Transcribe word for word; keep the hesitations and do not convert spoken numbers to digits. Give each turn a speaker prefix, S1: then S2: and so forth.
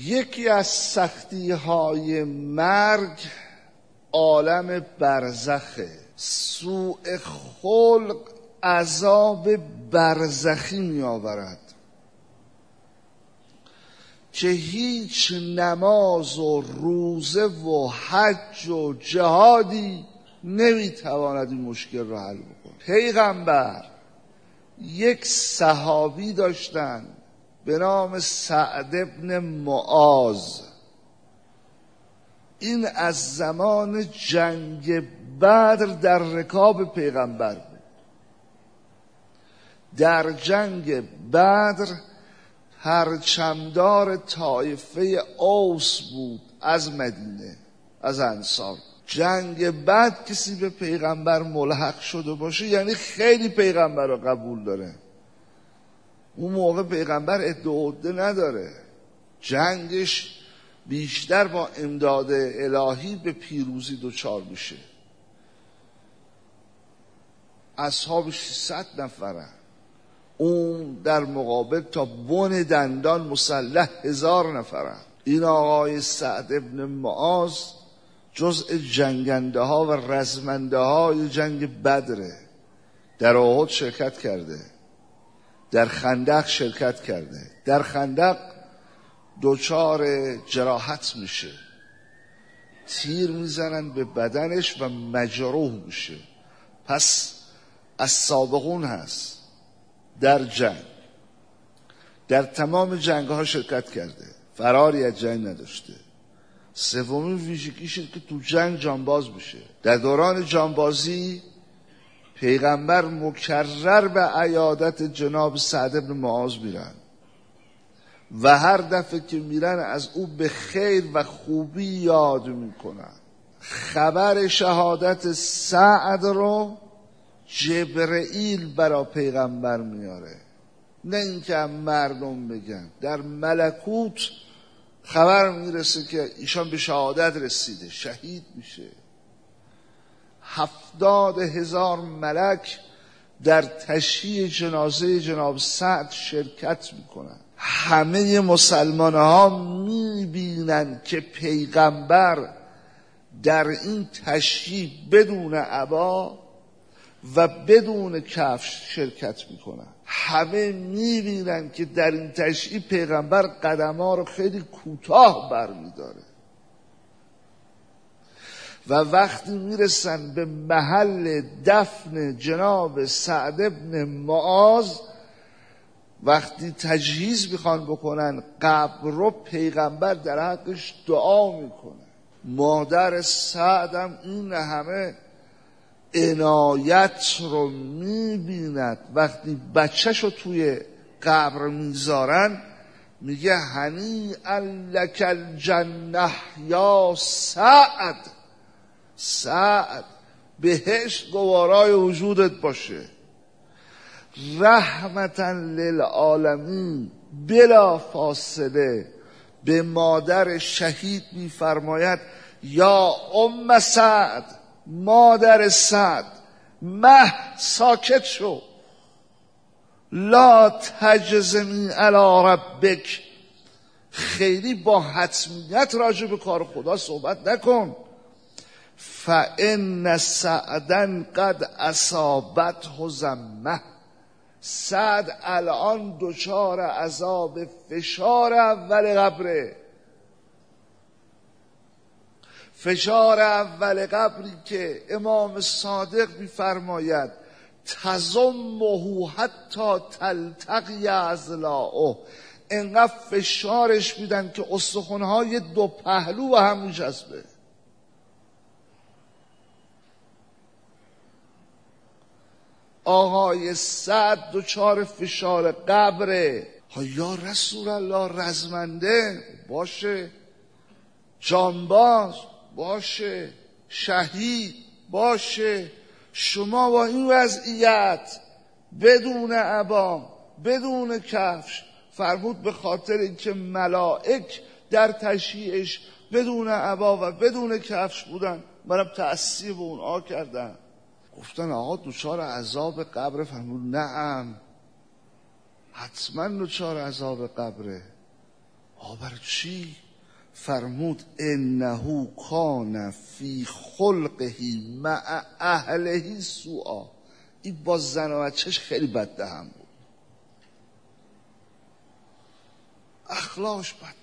S1: یکی از سختی های مرگ عالم برزخه. سوء خلق عذاب برزخی می آورد که هیچ نماز و روزه و حج و جهادی نمیتواند این مشکل را حل بکنه. پیغمبر یک صحابی داشتن به نام سعد ابن معاذ. این از زمان جنگ بدر در رکاب پیغمبر بود. در جنگ بدر پرچمدار طایفه اوس بود از مدینه، از انصار. جنگ بعد کسی به پیغمبر ملحق شده باشه یعنی خیلی پیغمبر رو قبول داره. اون موقع پیغمبر عده و عده نداره، جنگش بیشتر با امداد الهی به پیروزی دچار میشه. اصحابش صد نفره، اون در مقابل تا بن دندان مسلح هزار نفره. این آقای سعد ابن معاذ جزء جنگنده ها و رزمنده های جنگ بدره. در احد شرکت کرده، در خندق شرکت کرده. در خندق دچار جراحت میشه، تیر میزنن به بدنش و مجروح میشه. پس از سابقون هست در جنگ، در تمام جنگ ها شرکت کرده، فراری از جنگ نداشته. سومین ویژگیش که تو جنگ جانباز میشه. در دوران جانبازی پیغمبر مکرر به عیادت جناب سعد بن معاذ میرن و هر دفعه که میرن از او به خیر و خوبی یاد میکنن. خبر شهادت سعد رو جبرئیل برای پیغمبر میاره، نه اینکه مردم بگن. در ملکوت خبر میرسه که ایشان به شهادت رسیده، شهید میشه. هفتاد هزار ملک در تشییع جنازه جناب سعد شرکت میکنن. همه مسلمان ها میبینن که پیغمبر در این تشییع بدون عبا و بدون کفش شرکت میکنن. همه میبینن که در این تشییع پیغمبر قدم‌ها رو خیلی کوتاه برمیداره و وقتی میرسن به محل دفن جناب سعد ابن معاذ، وقتی تجهیز میخوان بکنن قبر رو، پیغمبر در حقش دعا میکنه. مادر سعدم این همه عنایت رو میبیند، وقتی بچه‌شو توی قبر میذارن میگه هنیئا لک الجنه یا سعد. سعد بهشت گوارای وجودت باشه. رحمتا للعالمین بلا فاصله به مادر شهید میفرماید یا ام سعد، مادر سعد، مه ساکت شو، لا تجزمی علی ربک، خیلی با حتمیت راجع به کار خدا صحبت نکن. فان سعدا قد اصابته ذمه، سعد الان دچار عذاب فشار اول قبره. فشار اول قبری که امام صادق می‌فرماید تضمه حتی تلتقی اضلاعه، انقدر فشارش میدن که استخوان‌های دو پهلو و هم میچسبه. آقای سعد دچار فشار قبره. یا رسول الله، رزمنده باشه، جانباز باشه، شهید باشه، شما با این وضعیت بدون عبا بدون کفش، فرمود به خاطر اینکه ملائک در تشییعش بدون عبا و بدون کفش بودن، منم تأسیب اونها کردم. گفتن آقا دچار عذاب قبر؟ فرمود نعم، حتما دچار عذاب قبره. آ برای چی؟ فرمود انه کان فی خلقه مع اهله سوءا. این با زن و بچهش خیلی بد دهن بود، اخلاقش بد